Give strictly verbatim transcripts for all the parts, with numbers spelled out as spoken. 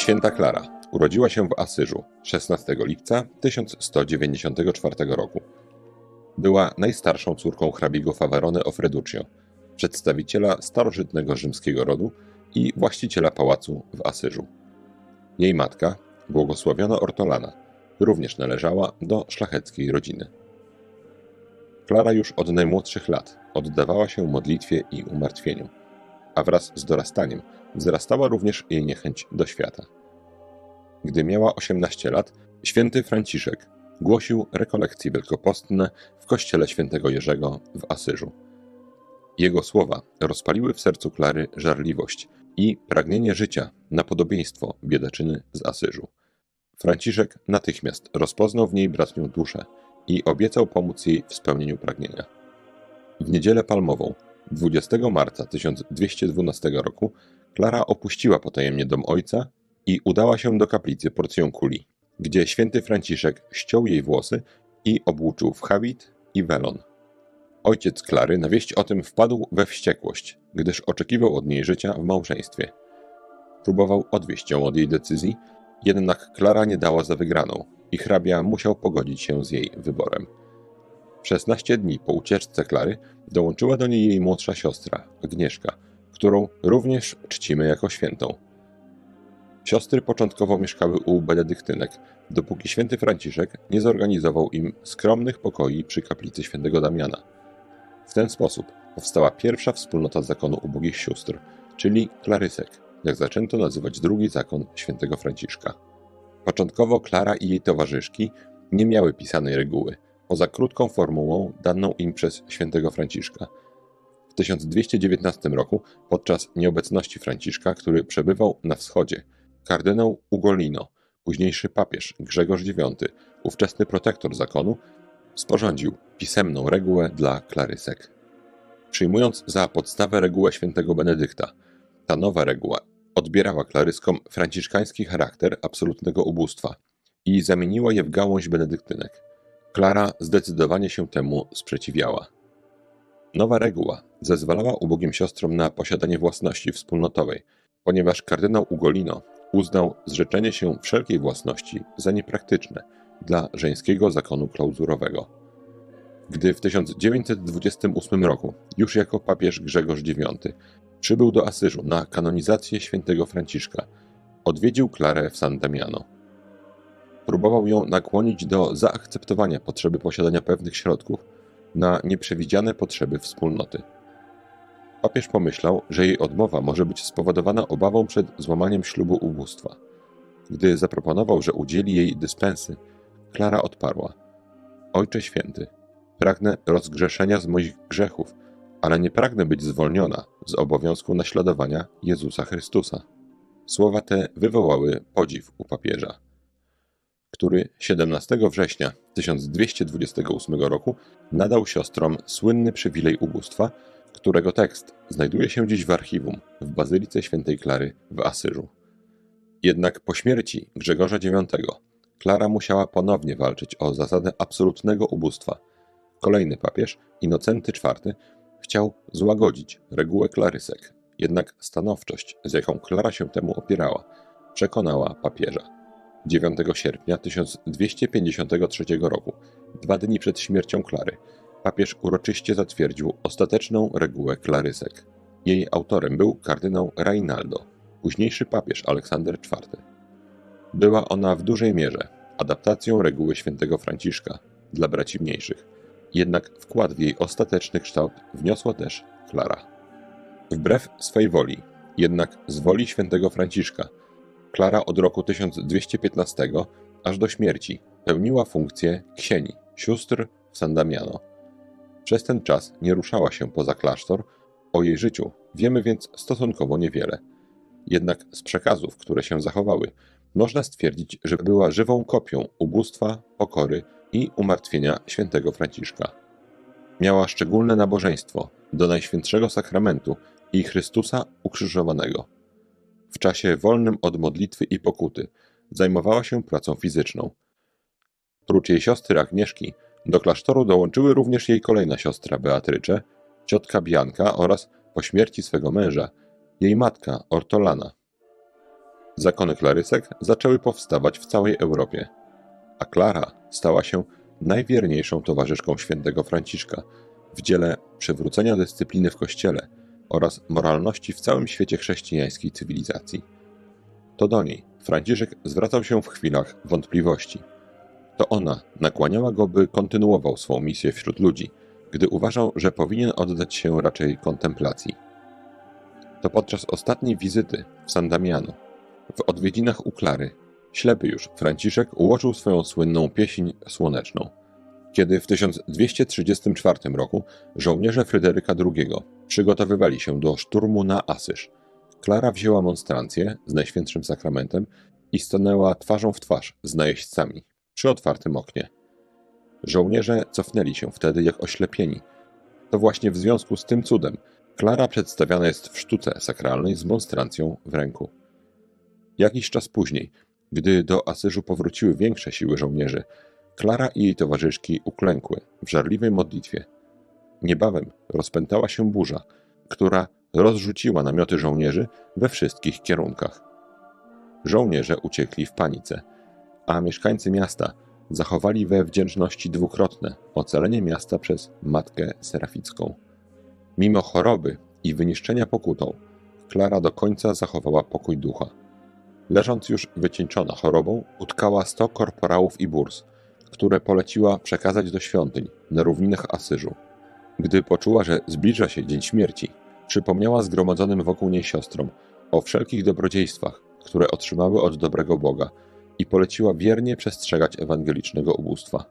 Święta Klara urodziła się w Asyżu szesnastego lipca tysiąc sto dziewięćdziesiątego czwartego roku. Była najstarszą córką hrabiego Favarone Ofreduccio, przedstawiciela starożytnego rzymskiego rodu i właściciela pałacu w Asyżu. Jej matka, błogosławiona Ortolana, również należała do szlacheckiej rodziny. Klara już od najmłodszych lat oddawała się modlitwie i umartwieniu, a wraz z dorastaniem wzrastała również jej niechęć do świata. Gdy miała osiemnaście lat, święty Franciszek głosił rekolekcje wielkopostne w kościele świętego Jerzego w Asyżu. Jego słowa rozpaliły w sercu Klary żarliwość i pragnienie życia na podobieństwo biedaczyny z Asyżu. Franciszek natychmiast rozpoznał w niej bratnią duszę i obiecał pomóc jej w spełnieniu pragnienia. W niedzielę palmową, dwudziestego marca tysiąc dwieście dwunastego roku, Klara opuściła potajemnie dom ojca i udała się do kaplicy Porcjonkuli, gdzie święty Franciszek ściął jej włosy i obłuczył w habit i welon. Ojciec Klary na wieść o tym wpadł we wściekłość, gdyż oczekiwał od niej życia w małżeństwie. Próbował odwieść ją od jej decyzji, jednak Klara nie dała za wygraną i hrabia musiał pogodzić się z jej wyborem. W szesnaście dni po ucieczce Klary dołączyła do niej jej młodsza siostra, Agnieszka, którą również czcimy jako świętą. Siostry początkowo mieszkały u benedyktynek, dopóki święty Franciszek nie zorganizował im skromnych pokoi przy kaplicy świętego Damiana. W ten sposób powstała pierwsza wspólnota zakonu ubogich sióstr, czyli klarysek, jak zaczęto nazywać drugi zakon świętego Franciszka. Początkowo Klara i jej towarzyszki nie miały pisanej reguły, poza krótką formułą daną im przez świętego Franciszka. W tysiąc dwieście dziewiętnastym roku, podczas nieobecności Franciszka, który przebywał na wschodzie, kardynał Ugolino, późniejszy papież Grzegorz dziewiąty, ówczesny protektor zakonu, sporządził pisemną regułę dla klarysek. Przyjmując za podstawę regułę świętego Benedykta, ta nowa reguła odbierała klaryskom franciszkański charakter absolutnego ubóstwa i zamieniła je w gałąź benedyktynek. Klara zdecydowanie się temu sprzeciwiała. Nowa reguła zezwalała ubogim siostrom na posiadanie własności wspólnotowej, ponieważ kardynał Ugolino uznał zrzeczenie się wszelkiej własności za niepraktyczne dla żeńskiego zakonu klauzurowego. Gdy w tysiąc dziewięćset dwudziestym ósmym roku, już jako papież Grzegorz dziewiąty, przybył do Asyżu na kanonizację świętego Franciszka, odwiedził Klarę w San Damiano. Próbował ją nakłonić do zaakceptowania potrzeby posiadania pewnych środków na nieprzewidziane potrzeby wspólnoty. Papież pomyślał, że jej odmowa może być spowodowana obawą przed złamaniem ślubu ubóstwa. Gdy zaproponował, że udzieli jej dyspensy, Klara odparła: Ojcze Święty, pragnę rozgrzeszenia z moich grzechów, ale nie pragnę być zwolniona z obowiązku naśladowania Jezusa Chrystusa. Słowa te wywołały podziw u papieża, który siedemnastego września tysiąc dwieście dwudziestego ósmego roku nadał siostrom słynny przywilej ubóstwa, którego tekst znajduje się dziś w archiwum w Bazylice Świętej Klary w Asyżu. Jednak po śmierci Grzegorza dziewiątego Klara musiała ponownie walczyć o zasadę absolutnego ubóstwa. Kolejny papież, Inocenty czwarty, chciał złagodzić regułę klarysek, jednak stanowczość, z jaką Klara się temu opierała, przekonała papieża. dziewiątego sierpnia tysiąc dwieście pięćdziesiątego trzeciego roku, dwa dni przed śmiercią Klary, papież uroczyście zatwierdził ostateczną regułę klarysek. Jej autorem był kardynał Reinaldo, późniejszy papież Aleksander czwarty. Była ona w dużej mierze adaptacją reguły świętego Franciszka dla braci mniejszych, jednak wkład w jej ostateczny kształt wniosła też Klara. Wbrew swej woli, jednak z woli świętego Franciszka, Klara od roku tysiąc dwieście piętnastego aż do śmierci pełniła funkcję ksieni, sióstr w San Damiano. Przez ten czas nie ruszała się poza klasztor, o jej życiu wiemy więc stosunkowo niewiele. Jednak z przekazów, które się zachowały, można stwierdzić, że była żywą kopią ubóstwa, pokory i umartwienia świętego Franciszka. Miała szczególne nabożeństwo do Najświętszego Sakramentu i Chrystusa ukrzyżowanego. W czasie wolnym od modlitwy i pokuty zajmowała się pracą fizyczną. Prócz jej siostry Agnieszki, do klasztoru dołączyły również jej kolejna siostra Beatrycze, ciotka Bianka oraz, po śmierci swego męża, jej matka Ortolana. zakony klarysek zaczęły powstawać w całej Europie, a Klara stała się najwierniejszą towarzyszką świętego Franciszka w dziele przywrócenia dyscypliny w Kościele oraz moralności w całym świecie chrześcijańskiej cywilizacji. To do niej Franciszek zwracał się w chwilach wątpliwości. To ona nakłaniała go, by kontynuował swą misję wśród ludzi, gdy uważał, że powinien oddać się raczej kontemplacji. To podczas ostatniej wizyty w San Damiano, w odwiedzinach u Klary, ślepy już Franciszek ułożył swoją słynną pieśń słoneczną. Kiedy w tysiąc dwieście trzydziestym czwartym roku żołnierze Fryderyka drugiego przygotowywali się do szturmu na Asyż, Klara wzięła monstrancję z Najświętszym Sakramentem i stanęła twarzą w twarz z najeźdźcami przy otwartym oknie. Żołnierze cofnęli się wtedy jak oślepieni. To właśnie w związku z tym cudem Klara przedstawiana jest w sztuce sakralnej z monstrancją w ręku. Jakiś czas później, gdy do Asyżu powróciły większe siły żołnierzy, Klara i jej towarzyszki uklękły w żarliwej modlitwie. Niebawem rozpętała się burza, która rozrzuciła namioty żołnierzy we wszystkich kierunkach. Żołnierze uciekli w panice, a mieszkańcy miasta zachowali we wdzięczności dwukrotne ocalenie miasta przez Matkę Seraficką. Mimo choroby i wyniszczenia pokutą, Klara do końca zachowała pokój ducha. Leżąc już wycieńczona chorobą, utkała sto korporałów i burs, które poleciła przekazać do świątyń na równinach Asyżu. Gdy poczuła, że zbliża się dzień śmierci, przypomniała zgromadzonym wokół niej siostrom o wszelkich dobrodziejstwach, które otrzymały od dobrego Boga, i poleciła wiernie przestrzegać ewangelicznego ubóstwa.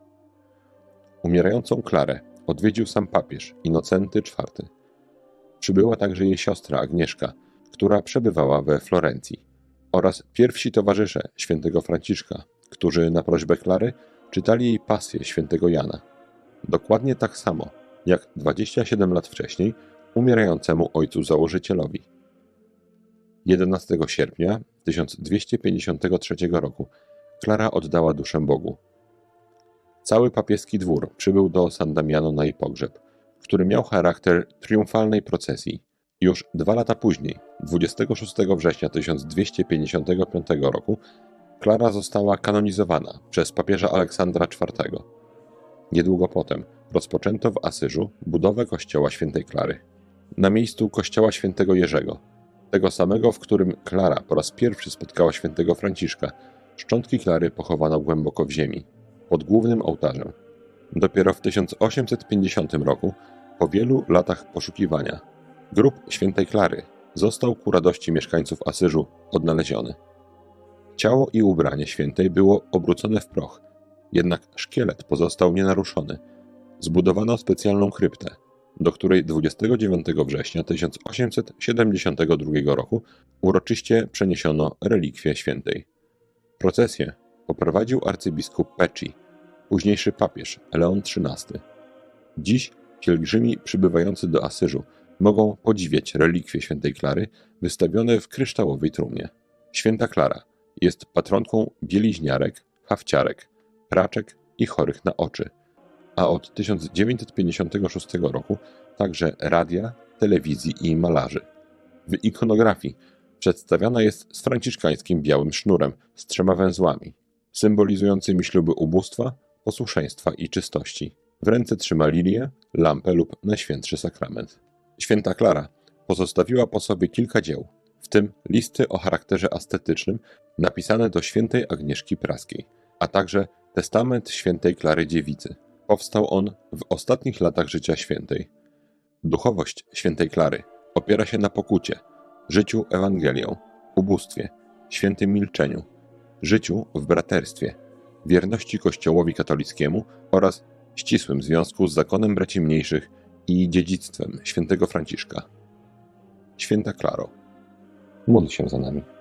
Umierającą Klarę odwiedził sam papież Innocenty czwarty. Przybyła także jej siostra Agnieszka, która przebywała we Florencji, oraz pierwsi towarzysze świętego Franciszka, którzy na prośbę Klary czytali jej pasję świętego Jana. Dokładnie tak samo, jak dwadzieścia siedem lat wcześniej umierającemu ojcu założycielowi. jedenastego sierpnia tysiąc dwieście pięćdziesiątego trzeciego roku Klara oddała duszę Bogu. Cały papieski dwór przybył do San Damiano na jej pogrzeb, który miał charakter triumfalnej procesji. Już dwa lata później, dwudziestego szóstego września tysiąc dwieście pięćdziesiątego piątego roku, Klara została kanonizowana przez papieża Aleksandra czwartego. Niedługo potem rozpoczęto w Asyżu budowę kościoła świętej Klary. Na miejscu kościoła świętego Jerzego, tego samego, w którym Klara po raz pierwszy spotkała świętego Franciszka, szczątki Klary pochowano głęboko w ziemi, pod głównym ołtarzem. Dopiero w tysiąc osiemset pięćdziesiątym roku, po wielu latach poszukiwania, grób świętej Klary został ku radości mieszkańców Asyżu odnaleziony. Ciało i ubranie świętej było obrócone w proch, jednak szkielet pozostał nienaruszony. Zbudowano specjalną kryptę, do której dwudziestego dziewiątego września tysiąc osiemset siedemdziesiątego drugiego roku uroczyście przeniesiono relikwie świętej. Procesję poprowadził arcybiskup Pecci, późniejszy papież Leon trzynasty. Dziś pielgrzymi przybywający do Asyżu mogą podziwiać relikwie świętej Klary wystawione w kryształowej trumnie. Święta Klara jest patronką bieliźniarek, hafciarek, praczek i chorych na oczy, a od tysiąc dziewięćset pięćdziesiątego szóstego roku także radia, telewizji i malarzy. W ikonografii przedstawiana jest z franciszkańskim białym sznurem z trzema węzłami, symbolizującymi śluby ubóstwa, posłuszeństwa i czystości. W ręce trzyma lilię, lampę lub Najświętszy Sakrament. Święta Klara pozostawiła po sobie kilka dzieł, w tym listy o charakterze ascetycznym napisane do świętej Agnieszki Praskiej, a także testament świętej Klary Dziewicy. Powstał on w ostatnich latach życia świętej. Duchowość świętej Klary opiera się na pokucie, życiu Ewangelią, ubóstwie, świętym milczeniu, życiu w braterstwie, wierności Kościołowi katolickiemu oraz ścisłym związku z zakonem braci mniejszych i dziedzictwem świętego Franciszka. Święta Klaro, módl się za nami.